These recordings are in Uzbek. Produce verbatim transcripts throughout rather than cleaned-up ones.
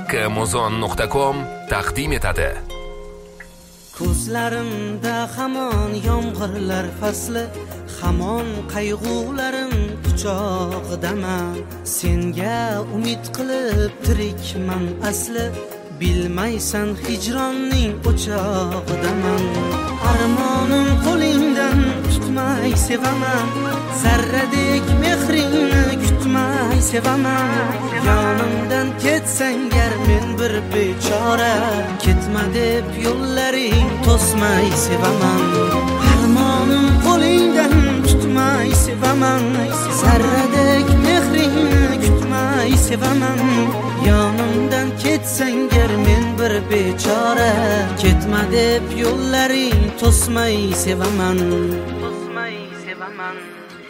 makka muzon nuqta com taqdim etadi. Ko'zlarimda hamon yomg'irlar fasli, hamon qayg'ularim quchog'idaman. Senga umid qilib tirikman asli, bilmaysan hijronning o'chog'idaman. Armonim qo'lingdan tutmay sevaman, zarradek mehringni kutmay sevaman. Yonimdan ketsang gar men bir bechora, ketma deb yo'llaring to'smay sevaman. Armonim qo'lingdan tutmay sevaman, zarradek mehringni kutmay sevaman. Yonimdan ketsang gar men bir bechora, ketma deb yo'llaring to'smay sevaman. To'smay sevaman.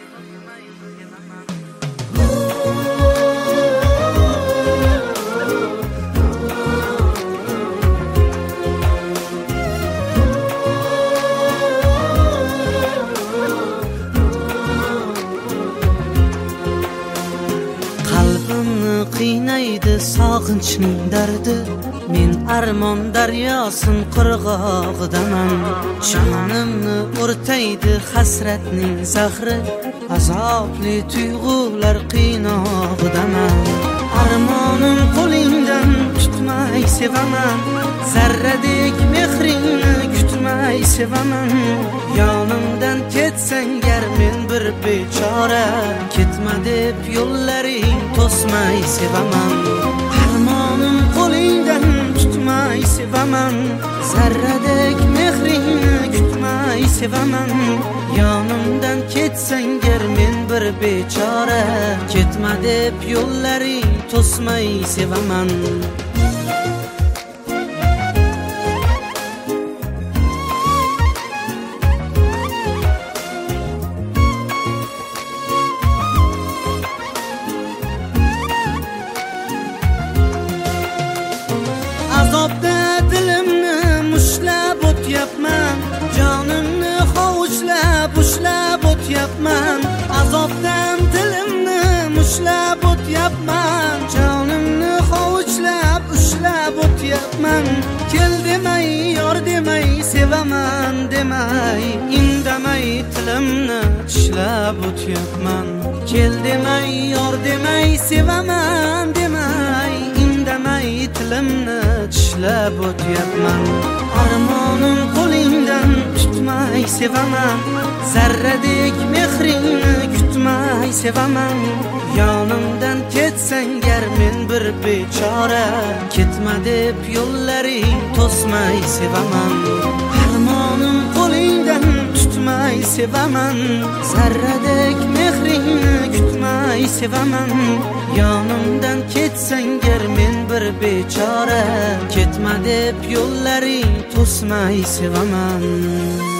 Qalbimni qiynaydi sog'inchning dardi, men armon daryosin qirg'og'idaman. Jonimni o'rtaydi hasratning zahri, azobli tuyg'ular qiynog'idaman. Armonim qo'lingdan tutmay sevaman, zarradek mehringni kutmay sevaman. Yonimdan ketsang gar men bir bechora, ketma deb yo'llaring to'smay sevaman. Armonim qo'lingdan tutmay sevaman, zarradek mehringni kutmay sevaman. Yonimdan ketsang gar men bir bechora, ketma deb yo'llaring to'smay sevaman. Azobda dilimni mushlab o'tyapman, jonimni hovuchlab ushlab o'tyapman. Azobdan dilimni mushlab o'tyapman, jonimni hovuchlab ushlab o'tyapman. Kel demay, yor demay, sevaman demay, indamay tilimni tishlab o'tyapman. Kel demay, yor demay, sevaman demay, indamay tilimni tishlab o'tyapman. Armonim qo'lingdan tutmay sevaman, zarradek mehringni kutmay sevaman. Yonimdan ketsang gar men bir bechora, ketma deb yo'llaring to'smay sevaman. Armonim qo'lingdan tutmay sevaman, zarradek mehringni kutmay sevaman. Yonimdan ketsang gar men bir bechora, ketma deb yo'llaring to'smay sevaman.